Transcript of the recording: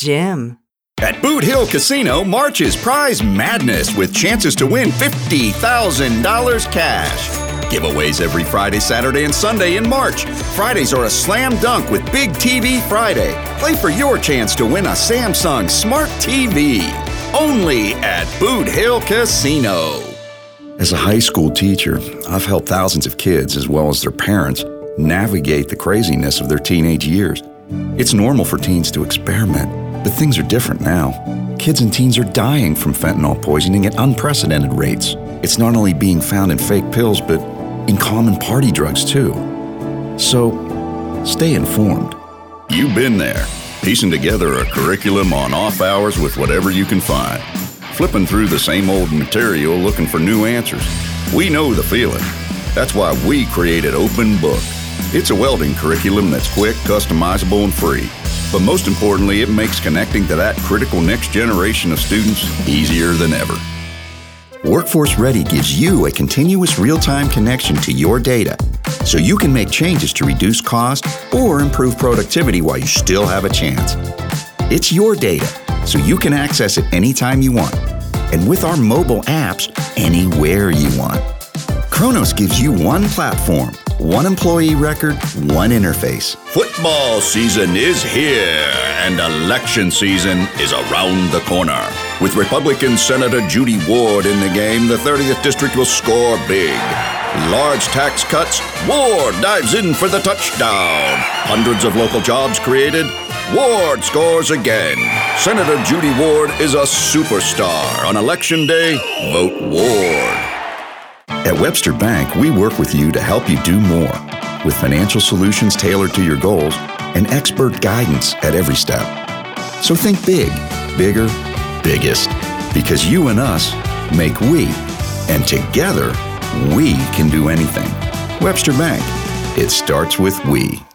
gym. At Boot Hill Casino, March is prize madness with chances to win $50,000 cash. Giveaways every Friday, Saturday, and Sunday in March. Fridays are a slam dunk with Big TV Friday. Play for your chance to win a Samsung Smart TV. Only at Boot Hill Casino. As a high school teacher, I've helped thousands of kids, as well as their parents, navigate the craziness of their teenage years. It's normal for teens to experiment, but things are different now. Kids and teens are dying from fentanyl poisoning at unprecedented rates. It's not only being found in fake pills, but in common party drugs too. So, stay informed. You've been there, piecing together a curriculum on off hours with whatever you can find. Flipping through the same old material looking for new answers. We know the feeling. That's why we created Open Book. It's a welding curriculum that's quick, customizable, and free. But most importantly, it makes connecting to that critical next generation of students easier than ever. Workforce Ready gives you a continuous real-time connection to your data, so you can make changes to reduce cost or improve productivity while you still have a chance. It's your data, so you can access it anytime you want, and with our mobile apps, anywhere you want. Kronos gives you one platform, one employee record, one interface. Football season is here, and election season is around the corner. With Republican Senator Judy Ward in the game, the 30th District will score big. Large tax cuts, Ward dives in for the touchdown. Hundreds of local jobs created, Ward scores again. Senator Judy Ward is a superstar. On Election Day, vote Ward. At Webster Bank, we work with you to help you do more, with financial solutions tailored to your goals and expert guidance at every step. So think big, bigger, biggest, because you and us make we, and together, we can do anything. Webster Bank, it starts with we.